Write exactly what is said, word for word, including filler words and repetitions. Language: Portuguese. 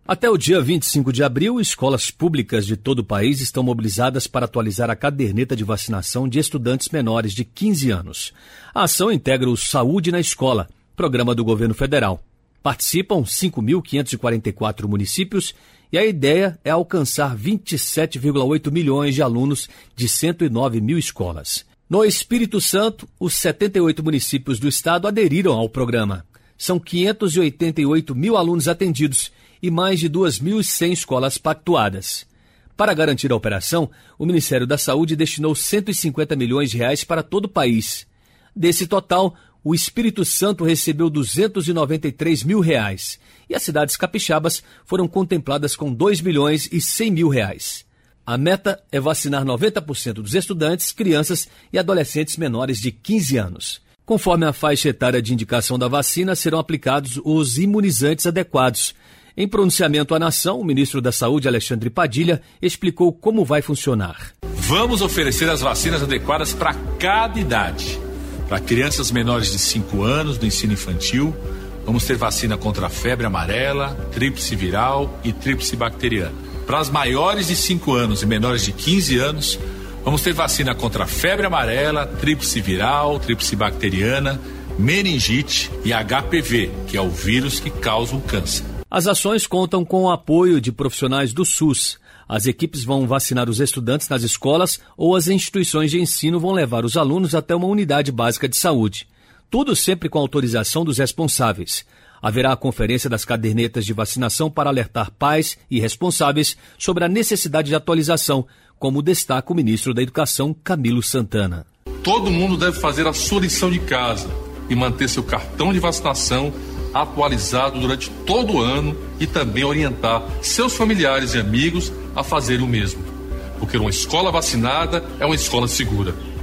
Até o dia vinte e cinco de abril, escolas públicas de todo o país estão mobilizadas para atualizar a caderneta de vacinação de estudantes menores de quinze anos. A ação integra o Saúde na Escola, programa do governo federal. Participam cinco mil quinhentos e quarenta e quatro municípios e a ideia é alcançar vinte e sete vírgula oito milhões de alunos de cento e nove mil escolas. No Espírito Santo, os setenta e oito municípios do estado aderiram ao programa. São quinhentos e oitenta e oito mil alunos atendidos e mais de duas mil e cem escolas pactuadas. Para garantir a operação, o Ministério da Saúde destinou cento e cinquenta milhões de reais para todo o país. Desse total, o Espírito Santo recebeu duzentos e noventa e três mil reais e as cidades capixabas foram contempladas com dois milhões e cem mil reais. A meta é vacinar noventa por cento dos estudantes, crianças e adolescentes menores de quinze anos. Conforme a faixa etária de indicação da vacina, serão aplicados os imunizantes adequados. Em pronunciamento à nação, o ministro da Saúde, Alexandre Padilha, explicou como vai funcionar. Vamos oferecer as vacinas adequadas para cada idade. Para crianças menores de cinco anos, do ensino infantil, vamos ter vacina contra a febre amarela, tríplice viral e tríplice bacteriana. Para as maiores de cinco anos e menores de quinze anos, vamos ter vacina contra a febre amarela, tríplice viral, tríplice bacteriana, meningite e H P V, que é o vírus que causa o câncer. As ações contam com o apoio de profissionais do SUS. As equipes vão vacinar os estudantes nas escolas ou as instituições de ensino vão levar os alunos até uma unidade básica de saúde. Tudo sempre com autorização dos responsáveis. Haverá a conferência das cadernetas de vacinação para alertar pais e responsáveis sobre a necessidade de atualização, como destaca o ministro da Educação, Camilo Santana. Todo mundo deve fazer a sua lição de casa e manter seu cartão de vacinação atualizado durante todo o ano e também orientar seus familiares e amigos a fazerem o mesmo. Porque uma escola vacinada é uma escola segura.